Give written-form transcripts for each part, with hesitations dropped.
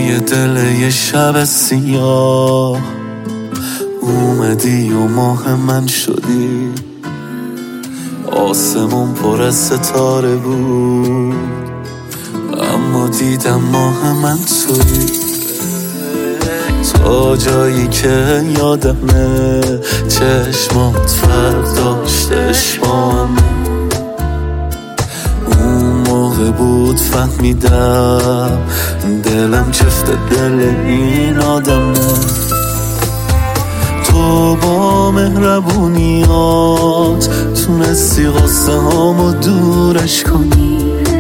توی دل یه شب سیاه اومدی و ماه من شدی. آسمون پر از ستاره بود اما دیدم ماه من توی. تا جایی که یادمه چشمات فرق داشت عشقامه. اون موقع بود فهمیدم دلم چفت دل این آدمه. تو با مهربونیات تونستی غصه هامو دورش کنی.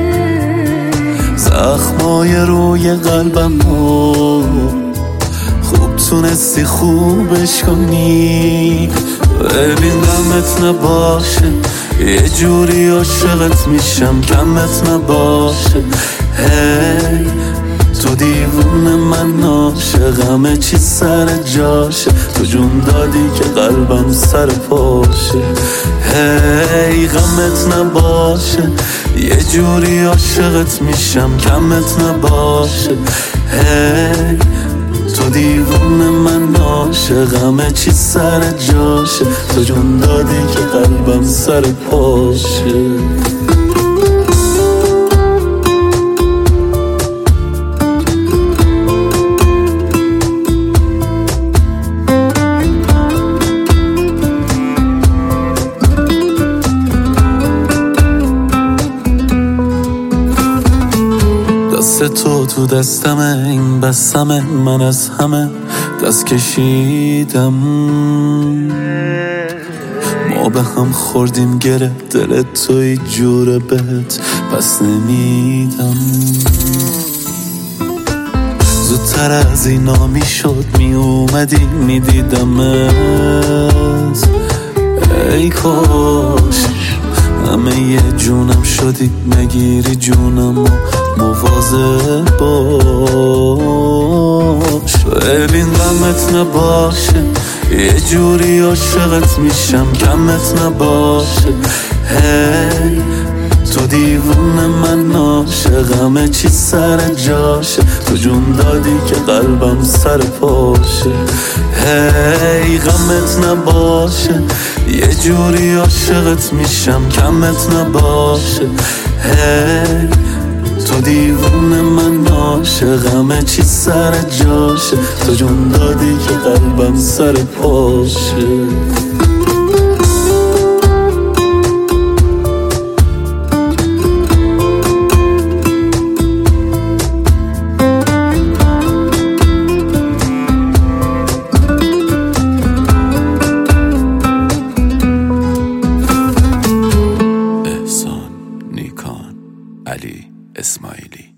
زخمای روی قلبمو خوب تونستی خوبش کنی. ببین غمت نباشه یه جوری عاشقت میشم کمت نباشه. هی تو دیوونه من عاشقمه چی سر جاشه. تو جون دادی که قلبم سر پاشه. هی غمت نباشه یه جوری عاشقت میشم کمت نباشه. هی تو دیوونه من عاشقمه چی سر جاشه. تو جون دادی که قلبم سر پاشه. دست تو دستمه این بسمه من از همه دست کشیدم. ما به هم خوردیم گره دل توی جوره بهت پس نمیدم. زودتر از اینا میشد می اومدی میدیدمت. ای کاش همه یه جونم شدی نگیری جونم و مواظب باش. ببین غمت نباشه یه جوری عاشقت میشم کمت نباشه. هی تو دیوونه من عاشقمه چی سر جاشه. تو جون دادی که قلبم سر پاشه. هی غمت نباشه یه جوری عاشقت میشم کمت نباشه. هی تو دیوونه من عاشقمه چی سر جاشه. تو جون دادی که قلبم سر پاشه. احسان نیکان علی اسماعیلی.